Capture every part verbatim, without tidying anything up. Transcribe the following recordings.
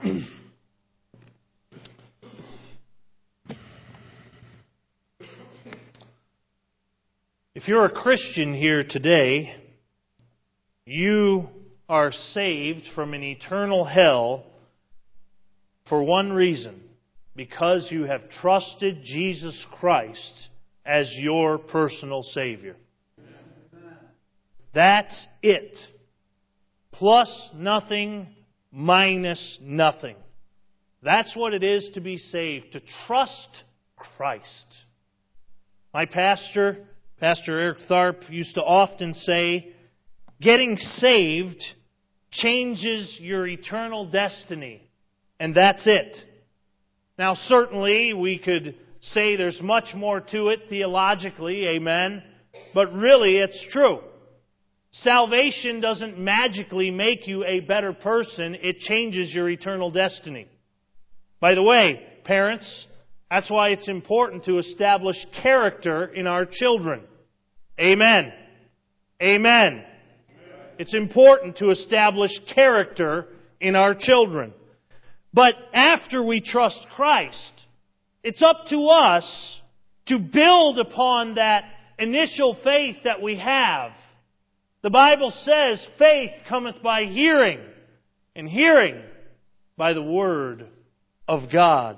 If you're a Christian here today, you are saved from an eternal hell for one reason: because you have trusted Jesus Christ as your personal Savior. That's it. Plus nothing, minus nothing. That's what it is to be saved, to trust Christ. My pastor, Pastor Eric Tharp, used to often say, getting saved changes your eternal destiny, and that's it. Now, certainly, we could say there's much more to it theologically, amen, but really it's true. Salvation doesn't magically make you a better person. It changes your eternal destiny. By the way, parents, that's why it's important to establish character in our children. Amen. Amen. It's important to establish character in our children. But after we trust Christ, it's up to us to build upon that initial faith that we have. The Bible says, faith cometh by hearing, and hearing by the Word of God.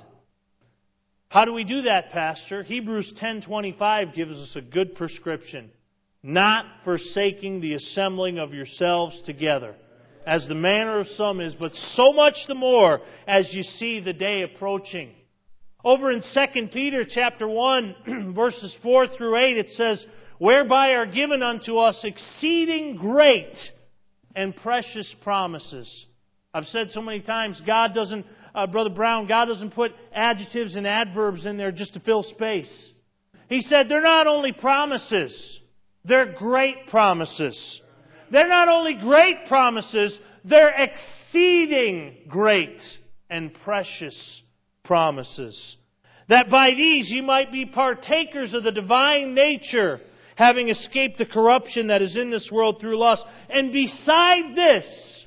How do we do that, Pastor? Hebrews ten twenty-five gives us a good prescription. Not forsaking the assembling of yourselves together, as the manner of some is, but so much the more as you see the day approaching. Over in Second Peter chapter one, verses four through eight, it says, whereby are given unto us exceeding great and precious promises. I've said so many times, God doesn't, uh, Brother Brown, God doesn't put adjectives and adverbs in there just to fill space. He said they're not only promises, they're great promises. They're not only great promises, they're exceeding great and precious promises. That by these you might be partakers of the divine nature, having escaped the corruption that is in this world through lust. And beside this,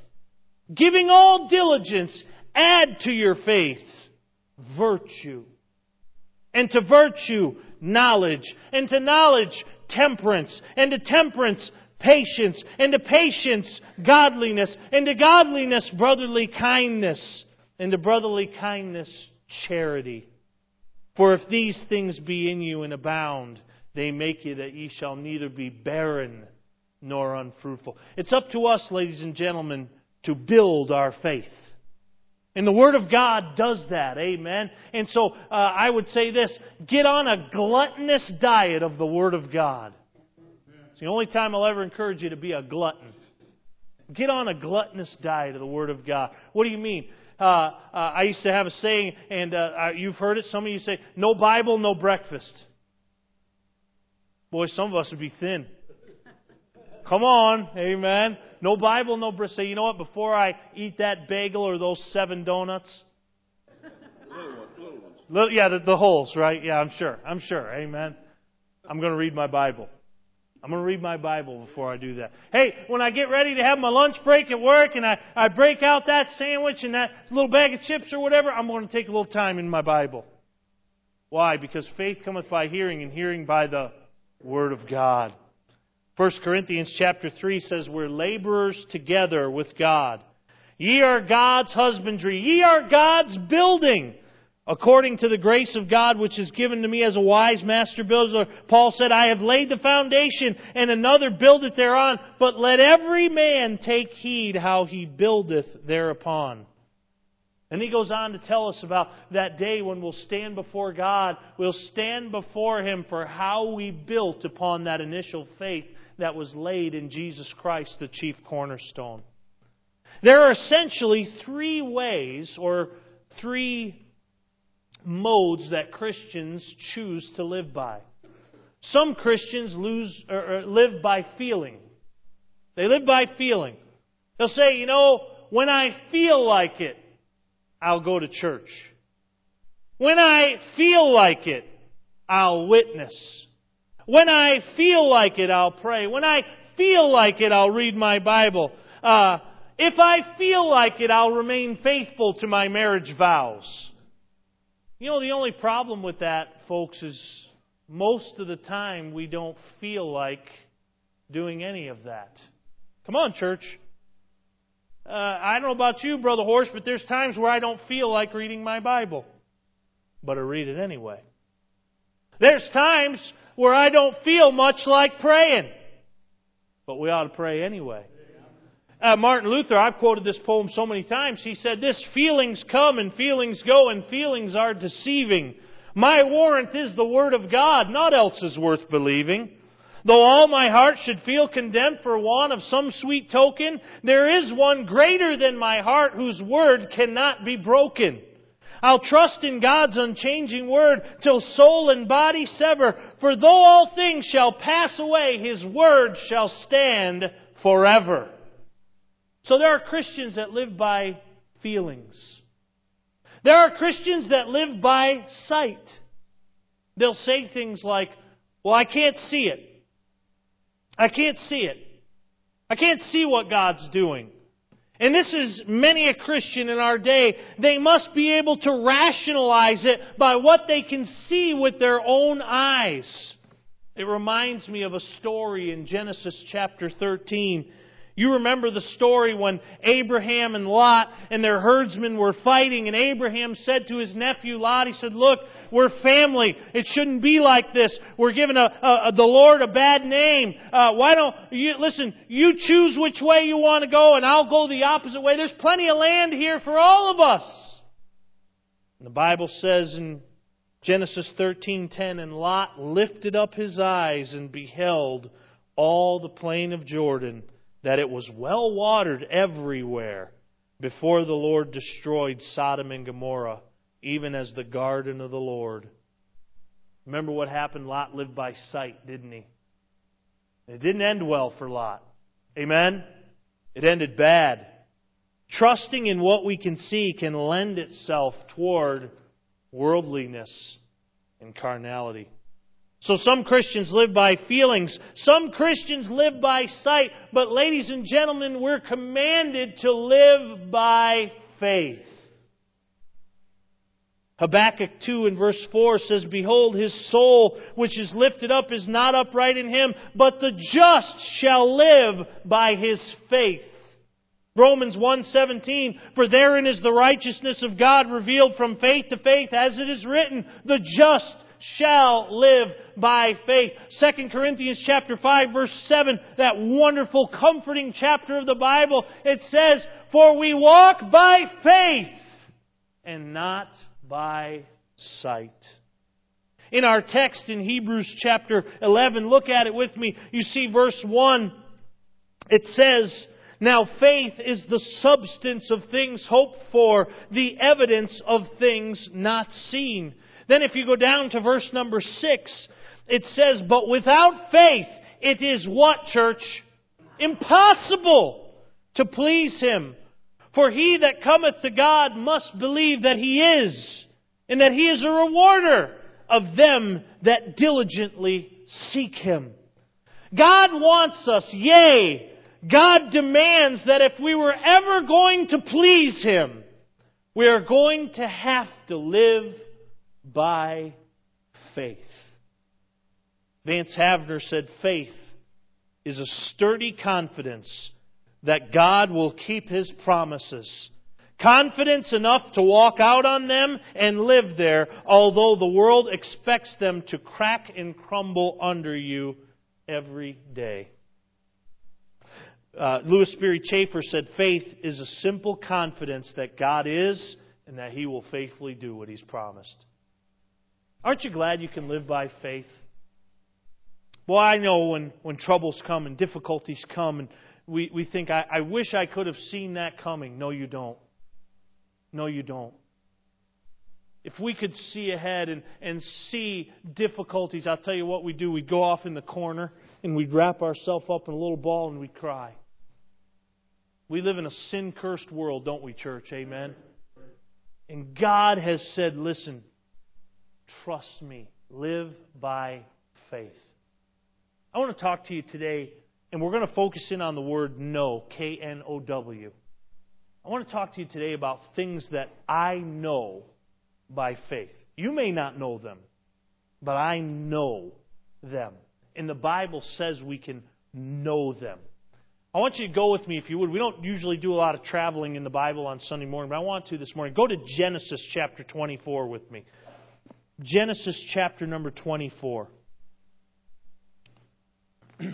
giving all diligence, add to your faith virtue. And to virtue, knowledge. And to knowledge, temperance. And to temperance, patience. And to patience, godliness. And to godliness, brotherly kindness. And to brotherly kindness, charity. For if these things be in you and abound, they make you that ye shall neither be barren nor unfruitful. It's up to us, ladies and gentlemen, to build our faith. And the Word of God does that, amen? And so uh, I would say this, get on a gluttonous diet of the Word of God. It's the only time I'll ever encourage you to be a glutton. Get on a gluttonous diet of the Word of God. What do you mean? Uh, uh, I used to have a saying, and uh, you've heard it, some of you say, no Bible, no breakfast. Boy, some of us would be thin. Come on, amen. No Bible, no bread. Say, you know what? Before I eat that bagel or those seven donuts, little ones, little ones. Little, yeah, the, the holes, right? Yeah, I'm sure. I'm sure. Amen. I'm going to read my Bible. I'm going to read my Bible before I do that. Hey, when I get ready to have my lunch break at work and I, I break out that sandwich and that little bag of chips or whatever, I'm going to take a little time in my Bible. Why? Because faith cometh by hearing, and hearing by the Word of God. First Corinthians chapter three says, we're laborers together with God. Ye are God's husbandry. Ye are God's building. According to the grace of God which is given to me as a wise master builder, Paul said, I have laid the foundation, and another buildeth thereon. But let every man take heed how he buildeth thereupon. And he goes on to tell us about that day when we'll stand before God. We'll stand before Him for how we built upon that initial faith that was laid in Jesus Christ, the chief cornerstone. There are essentially three ways or three modes that Christians choose to live by. Some Christians lose, or live by feeling. They live by feeling. They'll say, you know, when I feel like it, I'll go to church. When I feel like it, I'll witness. When I feel like it, I'll pray. When I feel like it, I'll read my Bible. Uh, If I feel like it, I'll remain faithful to my marriage vows. You know, the only problem with that, folks, is most of the time we don't feel like doing any of that. Come on, church. Uh, I don't know about you, Brother Horse, but there's times where I don't feel like reading my Bible. But I read it anyway. There's times where I don't feel much like praying. But we ought to pray anyway. Uh, Martin Luther, I've quoted this poem so many times. He said, "This feelings come and feelings go, and feelings are deceiving. My warrant is the Word of God, naught else is worth believing. Though all my heart should feel condemned for want of some sweet token, there is one greater than my heart whose word cannot be broken. I'll trust in God's unchanging word till soul and body sever. For though all things shall pass away, His word shall stand forever." So there are Christians that live by feelings. There are Christians that live by sight. They'll say things like, "Well, I can't see it. I can't see it. I can't see what God's doing." And this is many a Christian in our day. They must be able to rationalize it by what they can see with their own eyes. It reminds me of a story in Genesis chapter thirteen. You remember the story when Abraham and Lot and their herdsmen were fighting, and Abraham said to his nephew Lot, he said, "Look, we're family. It shouldn't be like this. We're giving a, a, the Lord a bad name. Uh, why don't you, listen, you choose which way you want to go and I'll go the opposite way. There's plenty of land here for all of us." And the Bible says in Genesis thirteen ten, "And Lot lifted up his eyes and beheld all the plain of Jordan, that it was well watered everywhere, before the Lord destroyed Sodom and Gomorrah, even as the garden of the Lord." Remember what happened? Lot lived by sight, didn't he? It didn't end well for Lot. Amen? It ended bad. Trusting in what we can see can lend itself toward worldliness and carnality. So some Christians live by feelings. Some Christians live by sight. But ladies and gentlemen, we're commanded to live by faith. Habakkuk two and verse four says, "Behold, his soul which is lifted up is not upright in him, but the just shall live by his faith." Romans one seventeen, "For therein is the righteousness of God revealed from faith to faith, as it is written, the just shall live by faith." Second Corinthians chapter five verse seven, that wonderful comforting chapter of the Bible, it says, "For we walk by faith and not by sight." In our text in Hebrews chapter eleven, look at it with me. You see verse one. It says, "Now faith is the substance of things hoped for, the evidence of things not seen." Then if you go down to verse number six, it says, "But without faith it is" what, church? "Impossible to please Him. For he that cometh to God must believe that He is, and that He is a rewarder of them that diligently seek Him." God wants us, yea, God demands that if we were ever going to please Him, we are going to have to live by faith. Vance Havner said, "Faith is a sturdy confidence that God will keep His promises. Confidence enough to walk out on them and live there, although the world expects them to crack and crumble under you every day." Uh, Louis Sperry Chafer said, "Faith is a simple confidence that God is and that He will faithfully do what He's promised." Aren't you glad you can live by faith? Well, I know when, when troubles come and difficulties come and we, we think, I, I wish I could have seen that coming. No, you don't. No, you don't. If we could see ahead and, and see difficulties, I'll tell you what we'd do. We'd go off in the corner and we'd wrap ourselves up in a little ball and we'd cry. We live in a sin-cursed world, don't we, church? Amen? And God has said, listen, trust me. Live by faith. I want to talk to you today, and we're going to focus in on the word know, K N O W. I want to talk to you today about things that I know by faith. You may not know them, but I know them. And the Bible says we can know them. I want you to go with me, if you would. We don't usually do a lot of traveling in the Bible on Sunday morning, but I want to this morning. Go to Genesis chapter twenty-four with me. Genesis chapter number twenty-four. Now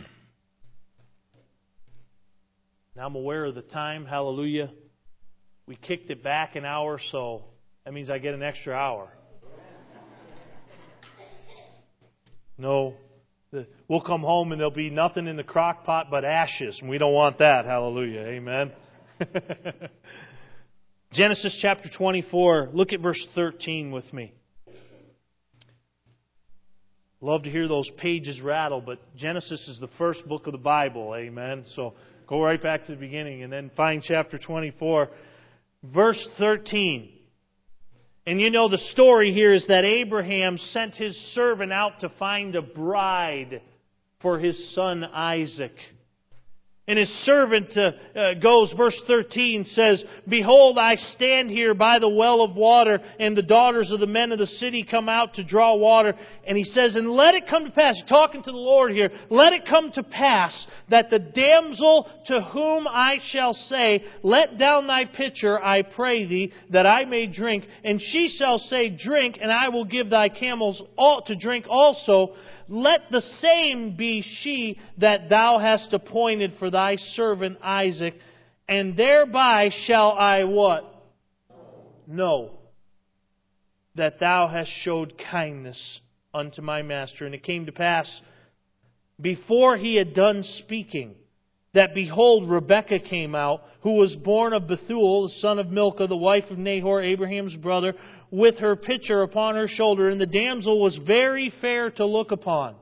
I'm aware of the time. Hallelujah. We kicked it back an hour, so that means I get an extra hour. No. We'll come home and there'll be nothing in the crock pot but ashes. And we don't want that. Hallelujah. Amen. Genesis chapter twenty-four. Look at verse thirteen with me. Love to hear those pages rattle, but Genesis is the first book of the Bible. Amen. So go right back to the beginning and then find chapter twenty-four. Verse thirteen. And you know the story here is that Abraham sent his servant out to find a bride for his son Isaac. And his servant uh, uh, goes, verse thirteen says, "Behold, I stand here by the well of water, and the daughters of the men of the city come out to draw water." And he says, "And let it come to pass," talking to the Lord here, "let it come to pass that the damsel to whom I shall say, Let down thy pitcher, I pray thee, that I may drink. And she shall say, Drink, and I will give thy camels all to drink also. Let the same be she that thou hast appointed for thy servant Isaac, and thereby shall I" what? "Know that thou hast showed kindness unto my master." And it came to pass, before he had done speaking, that behold, Rebekah came out, who was born of Bethuel, the son of Milcah, the wife of Nahor, Abraham's brother, with her pitcher upon her shoulder. And the damsel was very fair to look upon,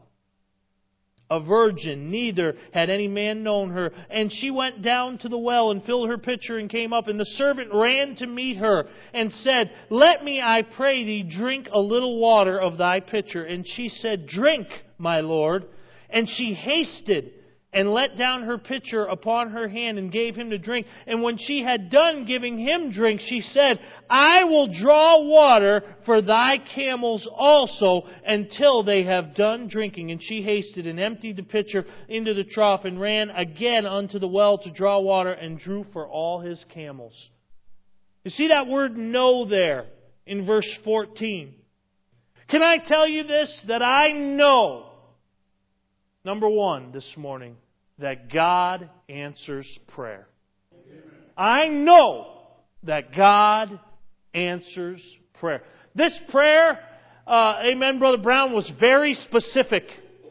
a virgin, neither had any man known her. And she went down to the well and filled her pitcher and came up. And the servant ran to meet her and said, "Let me, I pray thee, drink a little water of thy pitcher." And she said, "Drink, my lord." And she hasted and let down her pitcher upon her hand and gave him to drink. And when she had done giving him drink, she said, "I will draw water for thy camels also until they have done drinking." And she hasted and emptied the pitcher into the trough and ran again unto the well to draw water and drew for all his camels. You see that word "know" there in verse fourteen. Can I tell you this? That I know, number one, this morning, that God answers prayer. I know that God answers prayer. This prayer, uh, amen, Brother Brown, was very specific.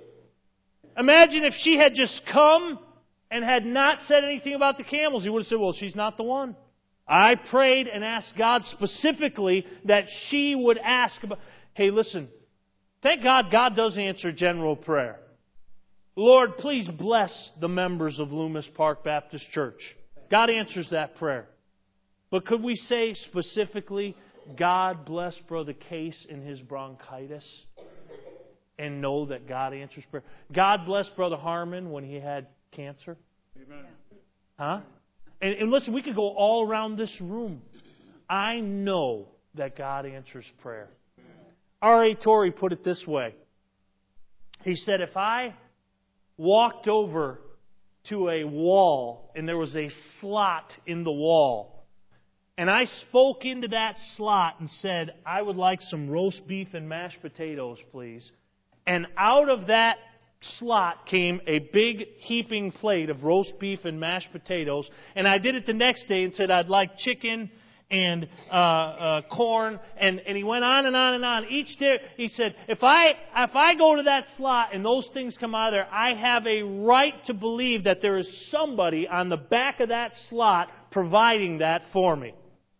Imagine if she had just come and had not said anything about the camels. He would have said, "Well, she's not the one." I prayed and asked God specifically that she would ask about... Hey, listen, thank God God does answer general prayer. Lord, please bless the members of Loomis Park Baptist Church. God answers that prayer. But could we say specifically, God bless Brother Case in his bronchitis, and know that God answers prayer? God bless Brother Harmon when he had cancer? Amen. Huh? And, and listen, we could go all around this room. I know that God answers prayer. R A Torrey put it this way. He said, if I walked over to a wall and there was a slot in the wall, and I spoke into that slot and said, "I would like some roast beef and mashed potatoes, please," and out of that slot came a big heaping plate of roast beef and mashed potatoes, and I did it the next day and said, "I'd like chicken and uh, uh, corn," and, and he went on and on and on. Each day, he said, if I if I go to that slot and those things come out of there, I have a right to believe that there is somebody on the back of that slot providing that for me.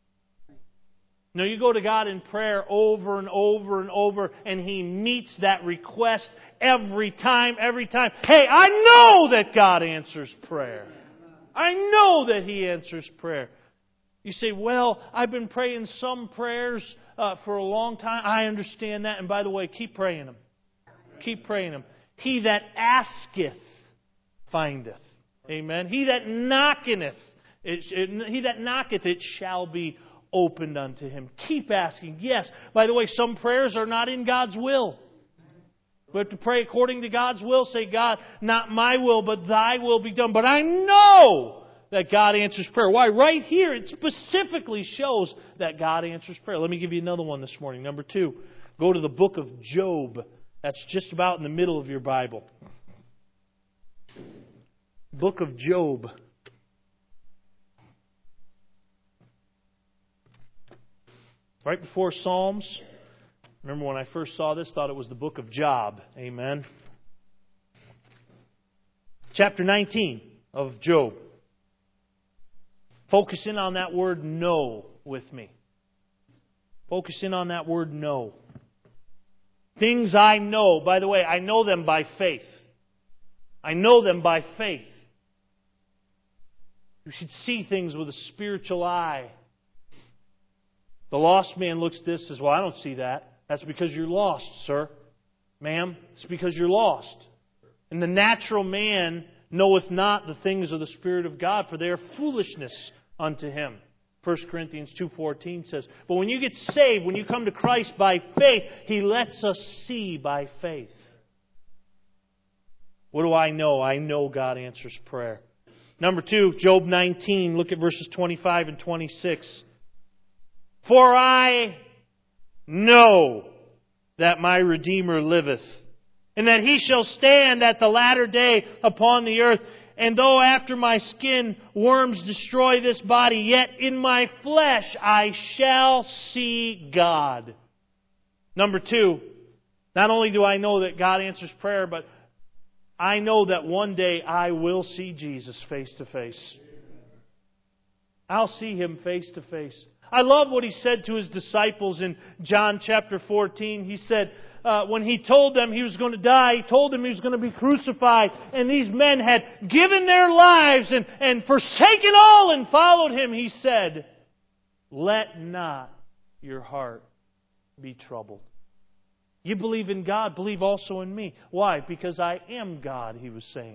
Now, you go to God in prayer over and over and over, and He meets that request every time, every time. Hey, I know that God answers prayer. I know that He answers prayer. You say, "Well, I've been praying some prayers uh, for a long time." I understand that. And by the way, keep praying them. Keep praying them. He that asketh, findeth. Amen. He that knocketh It, it, he that knocketh, it shall be opened unto him. Keep asking. Yes. By the way, some prayers are not in God's will. We have to pray according to God's will. Say, God, not my will, but thy will be done. But I know that God answers prayer. Why? Right here, it specifically shows that God answers prayer. Let me give you another one this morning. Number two, go to the book of Job. That's just about in the middle of your Bible. Book of Job. Right before Psalms. Remember when I first saw this, thought it was the book of Job. Amen. Chapter nineteen of Job. Focus in on that word know with me. Focus in on that word know. Things I know. By the way, I know them by faith. I know them by faith. You should see things with a spiritual eye. The lost man looks at this and says, well, I don't see that. That's because you're lost, sir. Ma'am, it's because you're lost. And the natural man knoweth not the things of the Spirit of God, for they are foolishness unto him. First Corinthians two fourteen says, but when you get saved, when you come to Christ by faith, He lets us see by faith. What do I know? I know God answers prayer. Number two, Job nineteen. Look at verses twenty-five and twenty-six. For I know that my Redeemer liveth, and that He shall stand at the latter day upon the earth. And though after my skin worms destroy this body, yet in my flesh I shall see God. Number two, not only do I know that God answers prayer, but I know that one day I will see Jesus face to face. I'll see Him face to face. I love what He said to His disciples in John chapter fourteen. He said, uh, when He told them He was going to die, He told them He was going to be crucified. And these men had given their lives and, and forsaken all and followed Him. He said, let not your heart be troubled. You believe in God, believe also in me. Why? Because I am God, He was saying.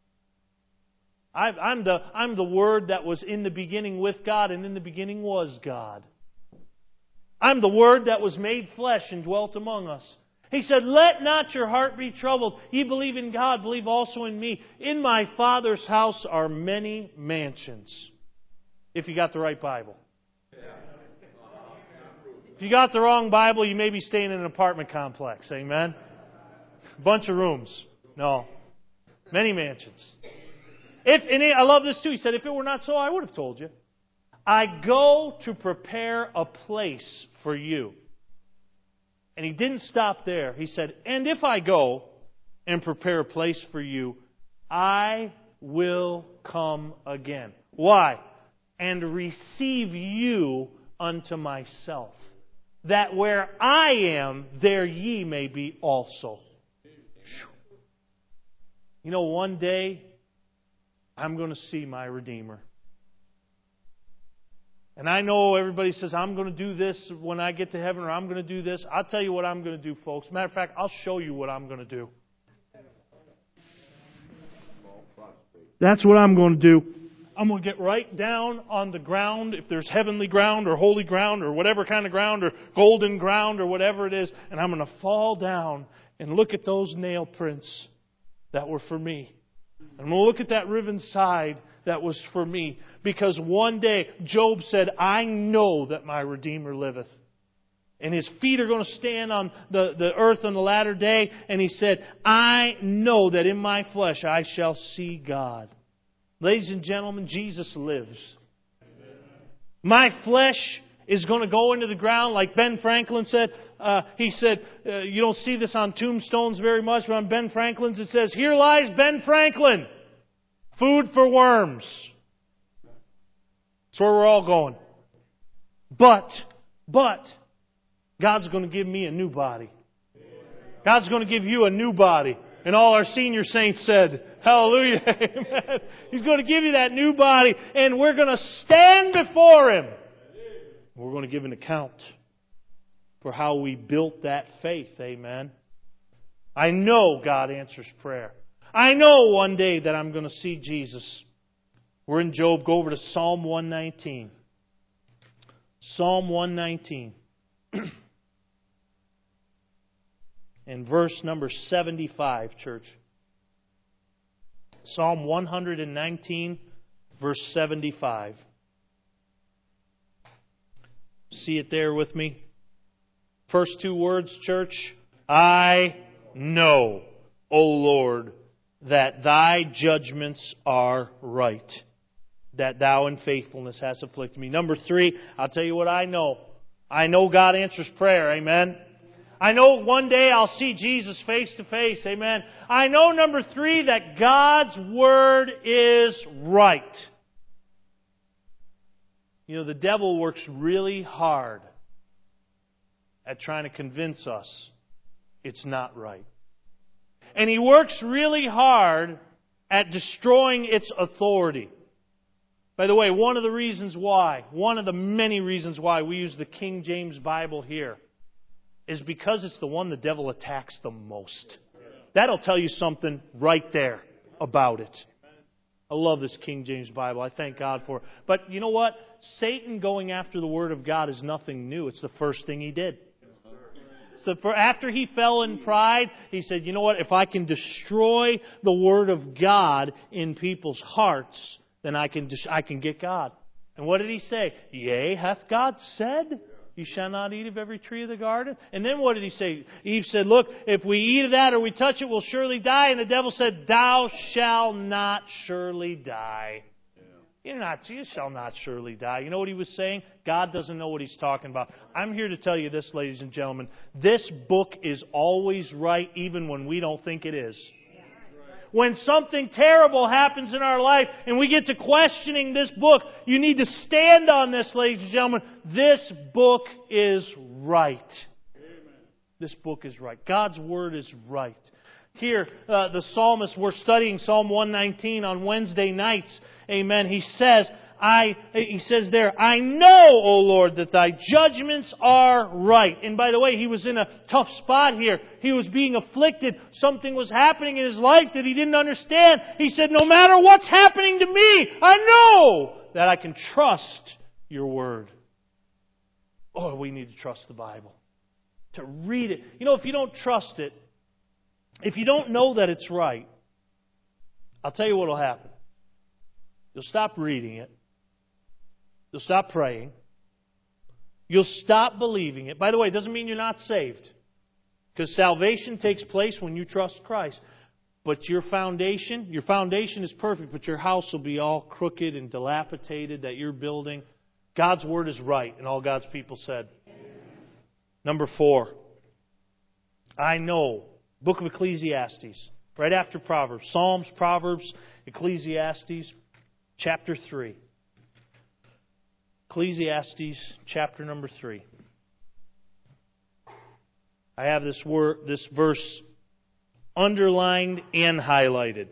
I'm the, I'm the Word that was in the beginning with God, and in the beginning was God. I'm the Word that was made flesh and dwelt among us. He said, let not your heart be troubled. Ye believe in God, believe also in me. In my Father's house are many mansions. If you got the right Bible. If you got the wrong Bible, you may be staying in an apartment complex. Amen? Bunch of rooms. No. Many mansions. If, and I love this too. He said, if it were not so, I would have told you. I go to prepare a place for you. And He didn't stop there. He said, and if I go and prepare a place for you, I will come again. Why? And receive you unto myself, that where I am, there ye may be also. You know, one day, I'm going to see my Redeemer. And I know everybody says, I'm going to do this when I get to heaven, or I'm going to do this. I'll tell you what I'm going to do, folks. Matter of fact, I'll show you what I'm going to do. That's what I'm going to do. I'm going to get right down on the ground, if there's heavenly ground or holy ground or whatever kind of ground or golden ground or whatever it is, and I'm going to fall down and look at those nail prints that were for me. I'm going to look at that riven side that was for me. Because one day, Job said, I know that my Redeemer liveth. And his feet are going to stand on the, the earth on the latter day. And he said, I know that in my flesh I shall see God. Ladies and gentlemen, Jesus lives. My flesh is going to go into the ground, like Ben Franklin said. Uh, he said, uh, you don't see this on tombstones very much, but on Ben Franklin's it says, here lies Ben Franklin, food for worms. That's where we're all going. But, but, God's going to give me a new body. God's going to give you a new body. And all our senior saints said, hallelujah, amen. He's going to give you that new body, and we're going to stand before Him. We're going to give an account for how we built that faith, amen. I know God answers prayer. I know one day that I'm going to see Jesus. We're in Job. Go over to Psalm one nineteen. Psalm one nineteen. And verse number seventy-five, church. Psalm one nineteen, verse seventy-five. See it there with me? First two words, church. I know, O Lord, that Thy judgments are right, that Thou in faithfulness hast afflicted me. Number three, I'll tell you what I know. I know God answers prayer. Amen. I know one day I'll see Jesus face to face. Amen. I know, number three, that God's Word is right. You know, the devil works really hard at trying to convince us it's not right. And he works really hard at destroying its authority. By the way, one of the reasons why, one of the many reasons why we use the King James Bible here is because it's the one the devil attacks the most. That'll tell you something right there about it. I love this King James Bible. I thank God for it. But you know what? Satan going after the Word of God is nothing new. It's the first thing he did. So for after he fell in pride, he said, you know what? If I can destroy the Word of God in people's hearts, then I can I can get God. And what did he say? Yea, hath God said, you shall not eat of every tree of the garden? And then what did he say? Eve said, look, if we eat of that or we touch it, we'll surely die. And the devil said, thou shalt not surely die. You're not, you shall not surely die. You know what he was saying? God doesn't know what he's talking about. I'm here to tell you this, ladies and gentlemen. This book is always right, even when we don't think it is. When something terrible happens in our life and we get to questioning this book, you need to stand on this, ladies and gentlemen. This book is right. This book is right. God's Word is right. Here, uh, the psalmist, we're studying Psalm one nineteen on Wednesday nights. Amen. He says, I, he says there, I know, O Lord, that Thy judgments are right. And by the way, he was in a tough spot here. He was being afflicted. Something was happening in his life that he didn't understand. He said, no matter what's happening to me, I know that I can trust Your Word. Oh, we need to trust the Bible. To read it. You know, if you don't trust it, if you don't know that it's right, I'll tell you what will happen. You'll stop reading it. You'll stop praying. You'll stop believing it. By the way, it doesn't mean you're not saved. Because salvation takes place when you trust Christ. But your foundation, your foundation is perfect, but your house will be all crooked and dilapidated that you're building. God's Word is right, and all God's people said. Amen. Number four. I know. Book of Ecclesiastes. Right after Proverbs. Psalms, Proverbs, Ecclesiastes. Chapter three. Ecclesiastes chapter number three. I have this word, this verse underlined and highlighted.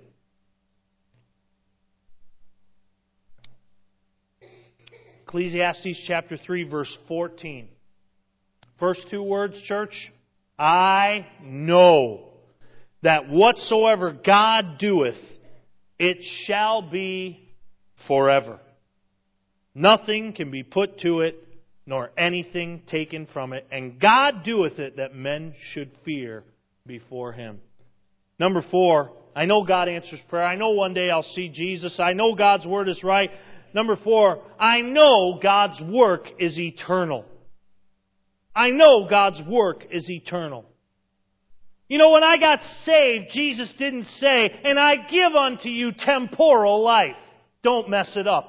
Ecclesiastes chapter three, verse fourteen. First two words, church. I know that whatsoever God doeth, it shall be forever. Nothing can be put to it, nor anything taken from it. And God doeth it that men should fear before Him. Number four, I know God answers prayer. I know one day I'll see Jesus. I know God's Word is right. Number four, I know God's work is eternal. I know God's work is eternal. You know, when I got saved, Jesus didn't say, and I give unto you temporal life. Don't mess it up.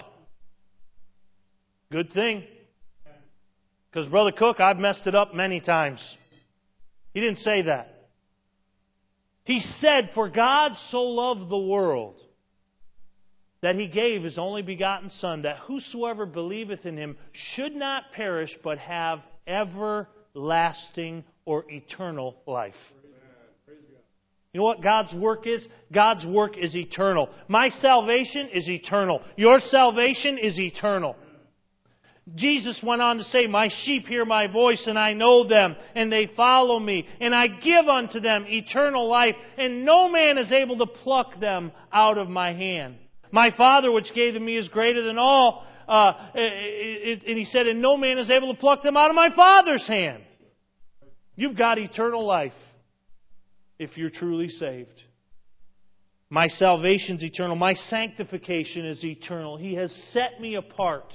Good thing. Because, Brother Cook, I've messed it up many times. He didn't say that. He said, for God so loved the world that He gave His only begotten Son, that whosoever believeth in Him should not perish, but have everlasting or eternal life. You know what God's work is? God's work is eternal. My salvation is eternal. Your salvation is eternal. Jesus went on to say, my sheep hear my voice, and I know them, and they follow me. And I give unto them eternal life, and no man is able to pluck them out of my hand. My Father which gave them me is greater than all. Uh, it, it, and He said, and no man is able to pluck them out of my Father's hand. You've got eternal life if you're truly saved. My salvation's eternal. My sanctification is eternal. He has set me apart.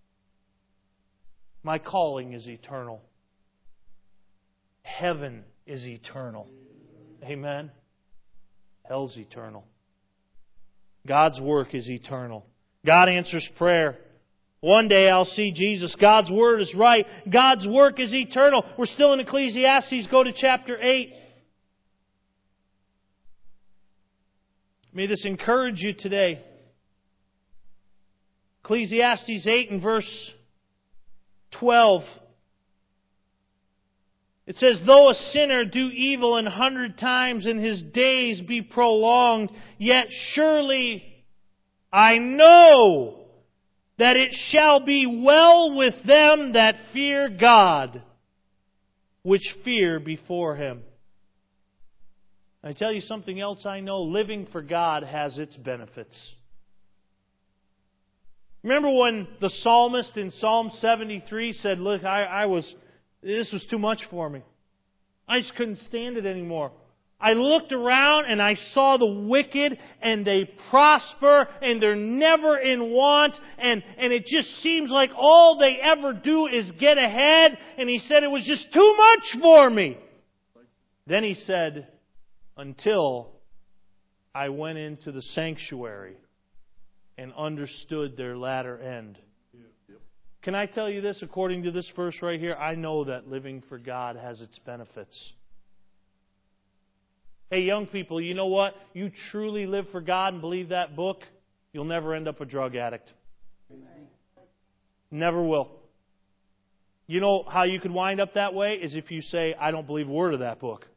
My calling is eternal. Heaven is eternal. Amen. Hell's eternal. God's work is eternal. God answers prayer. One day I'll see Jesus. God's Word is right. God's work is eternal. We're still in Ecclesiastes. Go to chapter eight. May this encourage you today. Ecclesiastes eight and verse twelve. It says, though a sinner do evil an hundred times and his days be prolonged, yet surely I know that it shall be well with them that fear God, which fear before Him. I tell you something else I know. Living for God has its benefits. Remember when the psalmist in Psalm seventy-three said, look, I, I was, this was too much for me. I just couldn't stand it anymore. I looked around and I saw the wicked and they prosper and they're never in want and, and it just seems like all they ever do is get ahead. And he said it was just too much for me. Then he said, until I went into the sanctuary and understood their latter end. Can I tell you this, according to this verse right here? I know that living for God has its benefits. Hey, young people, you know what? You truly live for God and believe that book, you'll never end up a drug addict. Never will. You know how you could wind up that way? Is if you say, I don't believe a word of that book.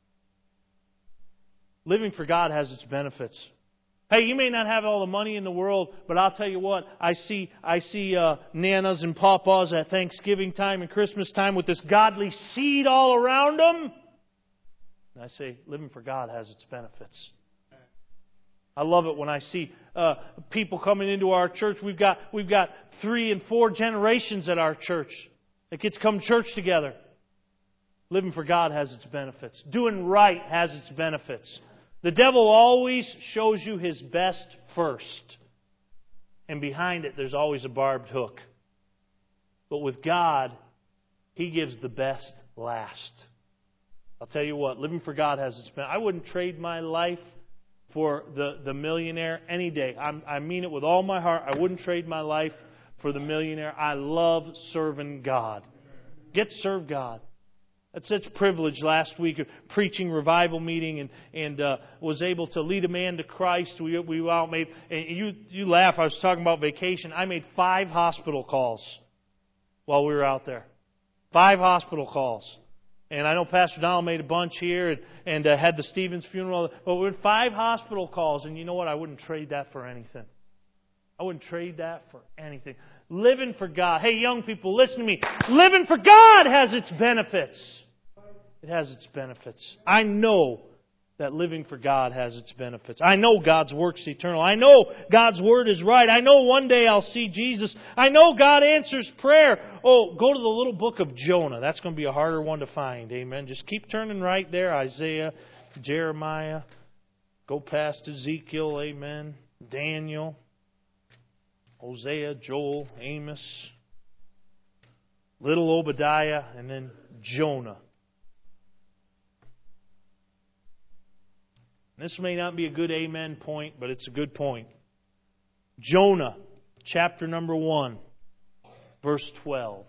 Living for God has its benefits. Hey, you may not have all the money in the world, but I'll tell you what, I see I see uh, nanas and papas at Thanksgiving time and Christmas time with this godly seed all around them. And I say, living for God has its benefits. I love it when I see uh, people coming into our church. We've got we've got three and four generations at our church that get to come to church together. Living for God has its benefits. Doing right has its benefits. The devil always shows you his best first. And behind it, there's always a barbed hook. But with God, He gives the best last. I'll tell you what, living for God has its benefits. I wouldn't trade my life for the, the millionaire any day. I'm, I mean it with all my heart. I wouldn't trade my life for the millionaire. I love serving God. Get to serve God. It's such a privilege last week of preaching revival meeting and and uh, was able to lead a man to Christ. We we out made and you you laugh. I was talking about vacation. I made five hospital calls while we were out there. Five hospital calls, and I know Pastor Donald made a bunch here and and uh, had the Stevens funeral. But we had five hospital calls, and you know what? I wouldn't trade that for anything. I wouldn't trade that for anything. Living for God. Hey, young people, listen to me. Living for God has its benefits. It has its benefits. I know that living for God has its benefits. I know God's work's eternal. I know God's Word is right. I know one day I'll see Jesus. I know God answers prayer. Oh, go to the little book of Jonah. That's going to be a harder one to find. Amen. Just keep turning right there. Isaiah, Jeremiah. Go past Ezekiel. Amen. Daniel. Hosea, Joel, Amos. Little Obadiah. And then Jonah. This may not be a good amen point, but it's a good point. Jonah, chapter number one, verse twelve.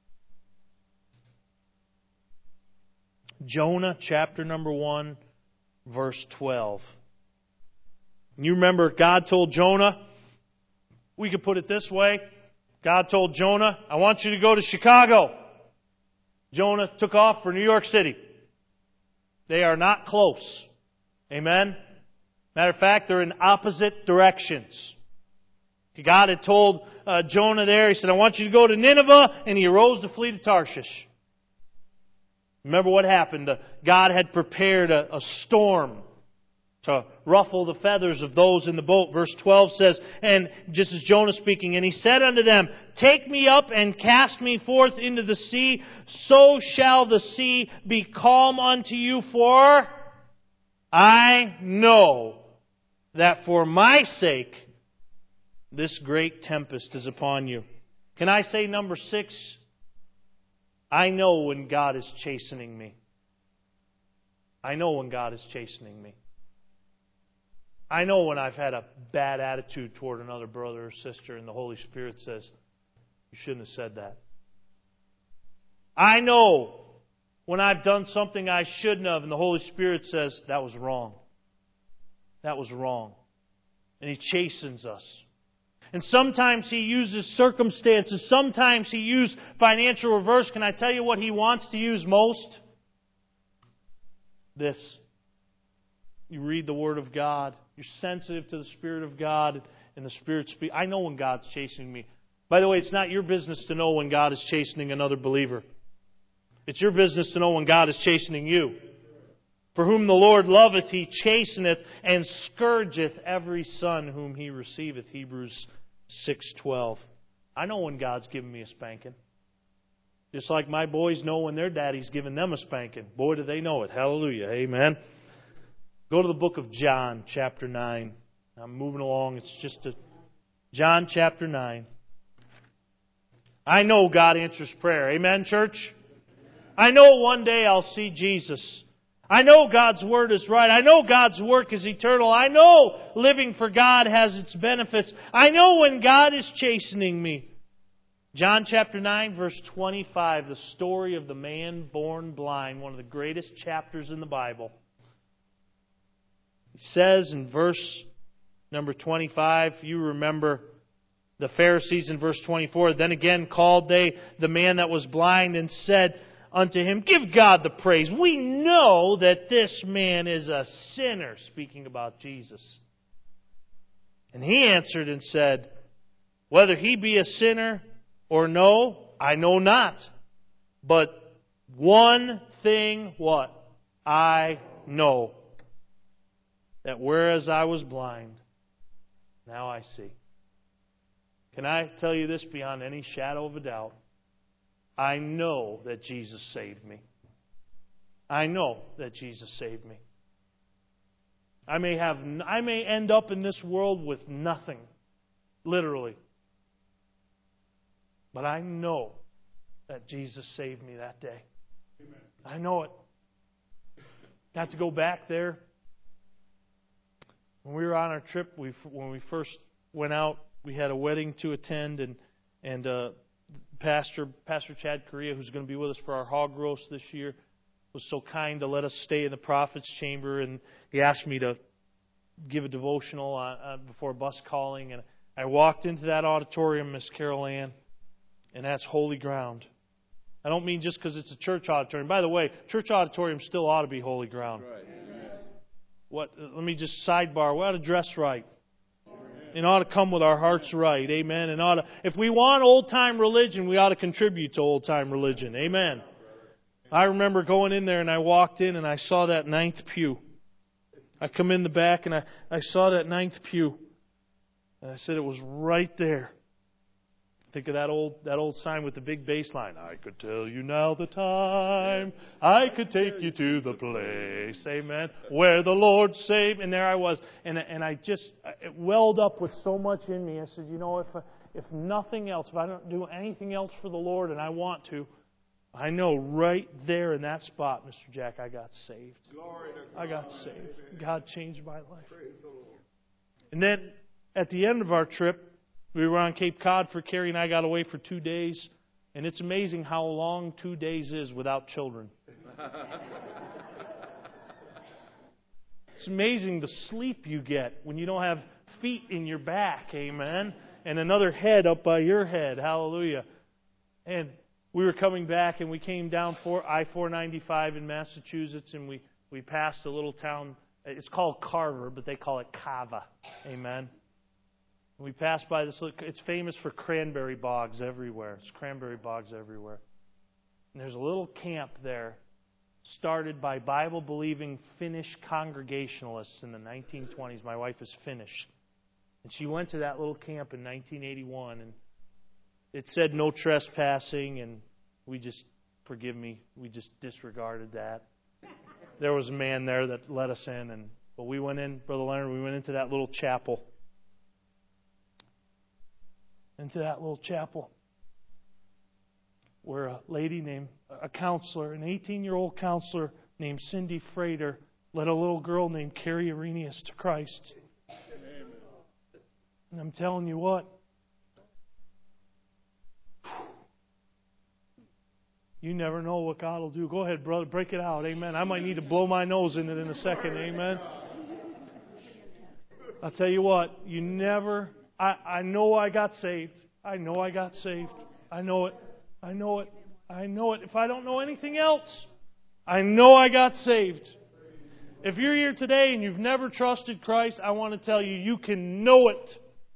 Jonah, chapter number one, verse twelve. You remember God told Jonah, we could put it this way. God told Jonah, I want you to go to Chicago. Jonah took off for New York City. They are not close. Amen? Matter of fact, they're in opposite directions. God had told uh, Jonah there, He said, I want you to go to Nineveh, and he arose to flee to Tarshish. Remember what happened? Uh, God had prepared a, a storm to ruffle the feathers of those in the boat. Verse twelve says, and just as Jonah speaking, and he said unto them, take me up and cast me forth into the sea, so shall the sea be calm unto you, for I know that for my sake this great tempest is upon you. Can I say number six? I know when God is chastening me. I know when God is chastening me. I know when I've had a bad attitude toward another brother or sister and the Holy Spirit says, you shouldn't have said that. I know when I've done something I shouldn't have and the Holy Spirit says, that was wrong. That was wrong. And He chastens us. And sometimes He uses circumstances. Sometimes He uses financial reverse. Can I tell you what He wants to use most? This. You read the Word of God. You're sensitive to the Spirit of God. And the Spirit speaks. I know when God's chastening me. By the way, it's not your business to know when God is chastening another believer. It's your business to know when God is chastening you. For whom the Lord loveth, He chasteneth, and scourgeth every son whom He receiveth. Hebrews six twelve. I know when God's giving me a spanking. Just like my boys know when their daddy's giving them a spanking. Boy, do they know it. Hallelujah. Amen. Go to the book of John, chapter nine. I'm moving along. It's just a... John, chapter nine. I know God answers prayer. Amen, church? I know one day I'll see Jesus. I know God's Word is right. I know God's work is eternal. I know living for God has its benefits. I know when God is chastening me. John chapter nine, verse twenty-five, the story of the man born blind, one of the greatest chapters in the Bible. It says in verse number twenty-five, you remember the Pharisees in verse twenty-four, then again called they the man that was blind and said unto him, give God the praise. We know that this man is a sinner, speaking about Jesus. And he answered and said, whether he be a sinner or no, I know not. But one thing, what? I know. That whereas I was blind, now I see. Can I tell you this beyond any shadow of a doubt? I know that Jesus saved me. I know that Jesus saved me. I may have, I may end up in this world with nothing, literally. But I know that Jesus saved me that day. Amen. I know it. Got to go back there. When we were on our trip, we when we first went out, we had a wedding to attend, and and uh, Pastor Pastor Chad Correa, who's going to be with us for our hog roast this year, was so kind to let us stay in the prophet's chamber, and he asked me to give a devotional on, uh, before bus calling, and I walked into that auditorium, Miss Carol Ann, and that's holy ground. I don't mean just because it's a church auditorium. By the way, church auditorium still ought to be holy ground. Right. What? Let me just sidebar. We ought to dress right. And ought to come with our hearts right. Amen. And ought to, if we want old-time religion, we ought to contribute to old-time religion. Amen. I remember going in there and I walked in and I saw that ninth pew. I come in the back and I, I saw that ninth pew. And I said it was right there. Think of that old that old sign with the big bass line. I could tell you now the time. I could take you to the place. Amen. Where the Lord saved. And there I was. And, and I just, it welled up with so much in me. I said, you know, if, if nothing else, if I don't do anything else for the Lord and I want to, I know right there in that spot, Mister Jack, I got saved. I got saved. God changed my life. And then at the end of our trip, we were on Cape Cod for Carrie and I got away for two days. And it's amazing how long two days is without children. It's amazing the sleep you get when you don't have feet in your back. Amen. And another head up by your head. Hallelujah. And we were coming back and we came down for I four ninety-five in Massachusetts and we, we passed a little town. It's called Carver, but they call it Cava. Amen. We passed by this. It's famous for cranberry bogs everywhere. It's cranberry bogs everywhere. And there's a little camp there. started by Bible-believing Finnish Congregationalists in the nineteen twenties. My wife is Finnish. And she went to that little camp in nineteen eighty-one, and it said no trespassing, and we just, forgive me, we just disregarded that. There was a man there that let us in, and but we went in, Brother Leonard, we went into that little chapel. Into that little chapel where a lady named, a counselor, an eighteen-year-old counselor named Cindy Frater led a little girl named Carrie Arrhenius to Christ. And I'm telling you what, you never know what God will do. Go ahead, brother, break it out. Amen. I might need to blow my nose in it in a second. Amen. I'll tell you what, you never, I, I know I got saved. I know I got saved. I know it. I know it. I know it. If I don't know anything else, I know I got saved. If you're here today and you've never trusted Christ, I want to tell you, you can know it.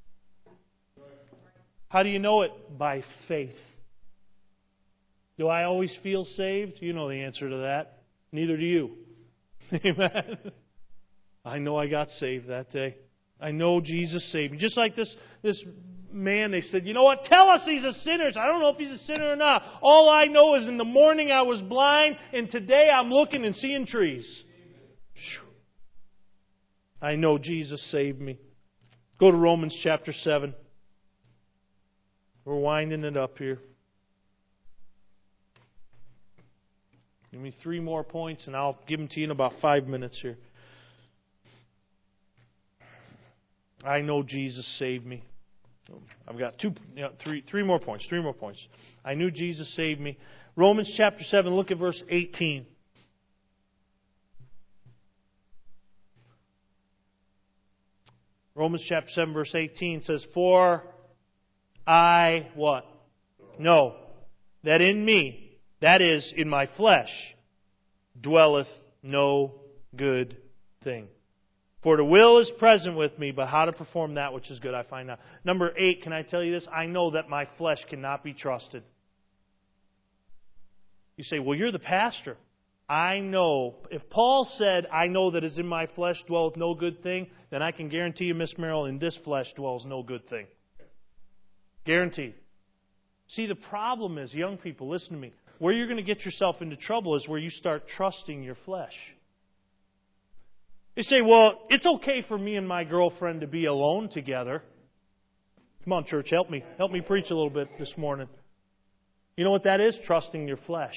How do you know it? By faith. Do I always feel saved? You know the answer to that. Neither do you. Amen. I know I got saved that day. I know Jesus saved me. Just like this, this man, they said, you know what? Tell us he's a sinner. I don't know if he's a sinner or not. All I know is in the morning I was blind, and today I'm looking and seeing trees. I know Jesus saved me. Go to Romans chapter seven. We're winding it up here. Give me three more points, and I'll give them to you in about five minutes here. I know Jesus saved me. I've got two, you know, three, three more points. Three more points. I knew Jesus saved me. Romans chapter seven. Look at verse eighteen. Romans chapter seven, verse eighteen says, "For I what? Know that in me, that is, in my flesh, dwelleth no good thing. For the will is present with me, but how to perform that which is good I find not." Number eight, can I tell you this? I know that my flesh cannot be trusted. You say, well, you're the pastor. I know. If Paul said, I know that is in my flesh dwelleth no good thing, then I can guarantee you, Miss Merrill, in this flesh dwells no good thing. Guaranteed. See, the problem is, young people, listen to me. Where you're going to get yourself into trouble is where you start trusting your flesh. You say, well, it's okay for me and my girlfriend to be alone together. Come on, church, help me. Help me preach a little bit this morning. You know what that is? Trusting your flesh.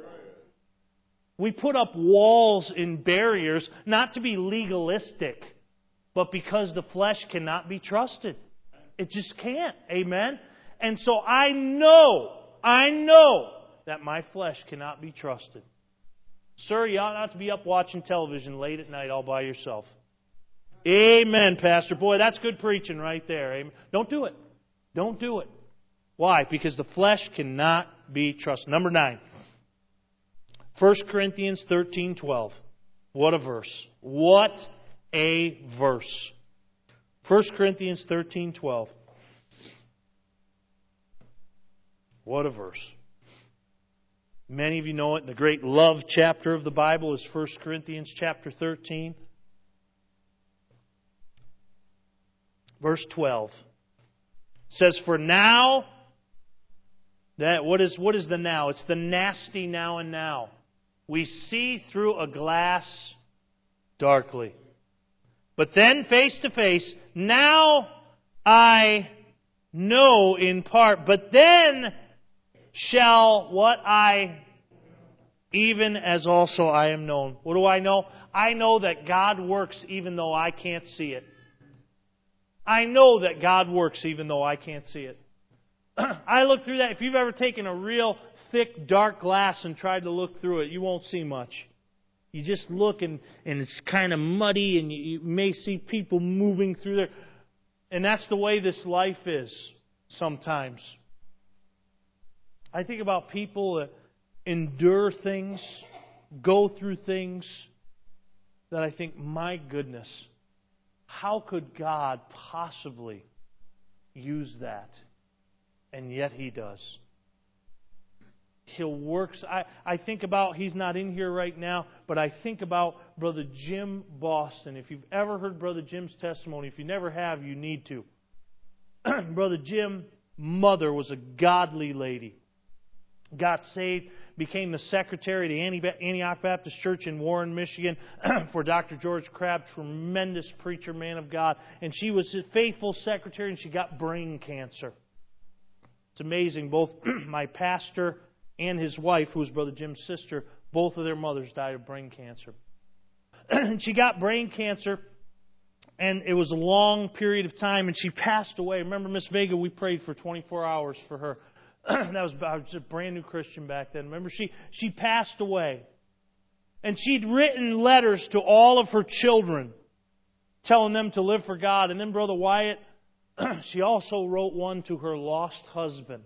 We put up walls and barriers not to be legalistic, but because the flesh cannot be trusted. It just can't. Amen? And so I know, I know that my flesh cannot be trusted. Sir, you ought not to be up watching television late at night all by yourself. Amen, Pastor. Boy, that's good preaching right there. Amen. Don't do it. Don't do it. Why? Because the flesh cannot be trusted. Number nine. First Corinthians thirteen twelve. What a verse. What a verse. First Corinthians thirteen twelve. What a verse. Many of you know it. The great love chapter of the Bible is First Corinthians chapter thirteen. Verse twelve. It says, "For now," that what is what is the now? It's the nasty now and now. "We see through a glass darkly. But then face to face, now I know in part, but then shall what I, even as also I am known." What do I know? I know that God works even though I can't see it. I know that God works even though I can't see it. I look through that. If you've ever taken a real thick, dark glass and tried to look through it, you won't see much. You just look and, and it's kind of muddy and you, you may see people moving through there. And that's the way this life is sometimes. I think about people that endure things, go through things that I think, my goodness, how could God possibly use that? And yet He does. He'll work. I, I think about, he's not in here right now, but I think about Brother Jim Boston. If you've ever heard Brother Jim's testimony, if you never have, you need to. Brother Jim, mother was a godly lady. Got saved, became the secretary of the Antioch Baptist Church in Warren, Michigan for Doctor George Crabb, tremendous preacher, man of God. And she was a faithful secretary, and she got brain cancer. It's amazing. Both my pastor and his wife, who was Brother Jim's sister, both of their mothers died of brain cancer. She got brain cancer, and it was a long period of time, and she passed away. Remember Miss Vega, we prayed for twenty-four hours for her. that was, I was a brand new Christian back then. Remember, she, she passed away. And she'd written letters to all of her children, telling them to live for God. And then Brother Wyatt, she also wrote one to her lost husband.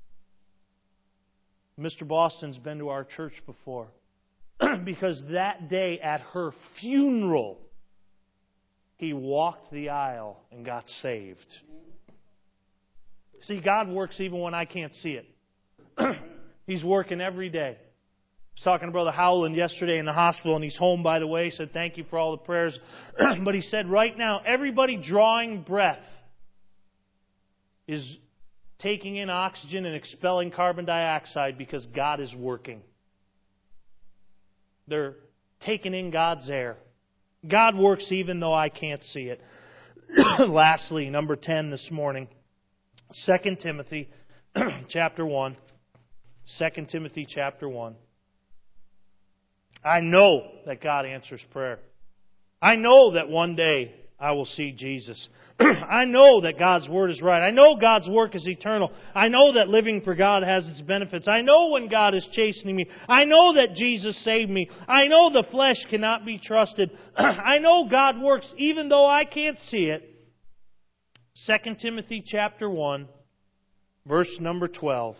Mister Boston's been to our church before. Because that day at her funeral, he walked the aisle and got saved. See, God works even when I can't see it. He's working every day. I was talking to Brother Howland yesterday in the hospital, and he's home, by the way. He said, thank you for all the prayers. But he said, right now, everybody drawing breath is taking in oxygen and expelling carbon dioxide because God is working. They're taking in God's air. God works even though I can't see it. Lastly, number ten this morning. Second Timothy chapter one. Second Timothy chapter one. I know that God answers prayer. I know that one day I will see Jesus. I know that God's Word is right. I know God's work is eternal. I know that living for God has its benefits. I know when God is chastening me. I know that Jesus saved me. I know the flesh cannot be trusted. I know God works even though I can't see it. Second Timothy chapter one, verse number twelve.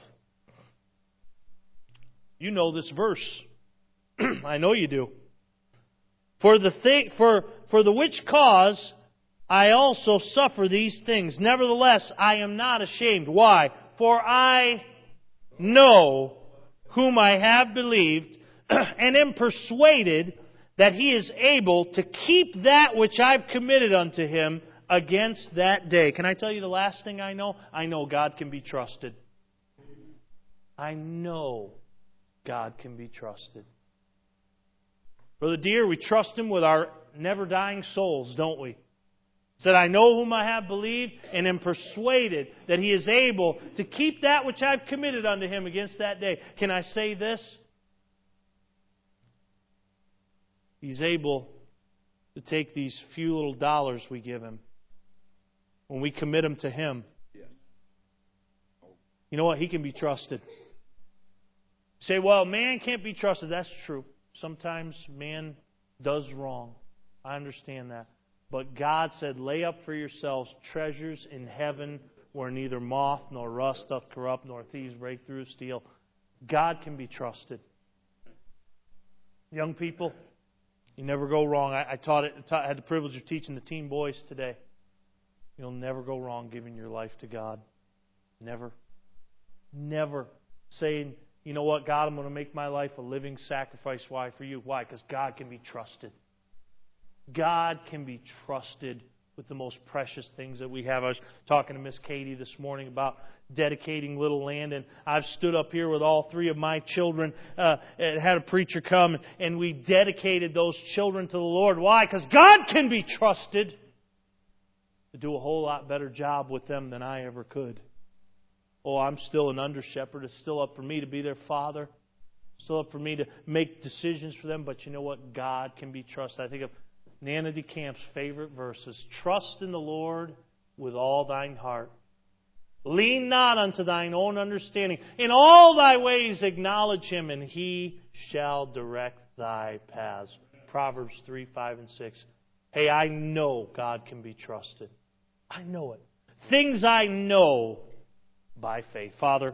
You know this verse. I know you do. For the thing, for for the which cause I also suffer these things. Nevertheless, I am not ashamed. Why? For I know whom I have believed, and am persuaded that He is able to keep that which I've committed unto Him against that day. Can I tell you the last thing I know? I know God can be trusted. I know God can be trusted. Brother Deere, we trust Him with our never-dying souls, don't we? He said, I know whom I have believed, and am persuaded that He is able to keep that which I've committed unto Him against that day. Can I say this? He's able to take these few little dollars we give Him, when we commit them to Him. You know what? He can be trusted. You say, well, man can't be trusted. That's true. Sometimes man does wrong. I understand that. But God said, lay up for yourselves treasures in heaven where neither moth nor rust doth corrupt, nor thieves break through steal. God can be trusted. Young people, you never go wrong. I, I taught it. I had the privilege of teaching the teen boys today. You'll never go wrong giving your life to God. Never. Never saying, you know what, God, I'm going to make my life a living sacrifice. Why? For you. Why? Because God can be trusted. God can be trusted with the most precious things that we have. I was talking to Miss Katie this morning about dedicating little land, and I've stood up here with all three of my children, uh, and had a preacher come, and we dedicated those children to the Lord. Why? Because God can be trusted to do a whole lot better job with them than I ever could. Oh, I'm still an under-shepherd. It's still up for me to be their father. Still up for me to make decisions for them. But you know what? God can be trusted. I think of Nana DeCamp's favorite verses. Trust in the Lord with all thine heart. Lean not unto thine own understanding. In all thy ways acknowledge Him, and He shall direct thy paths. Proverbs three, five, and six. Hey, I know God can be trusted. I know it. Things I know by faith. Father,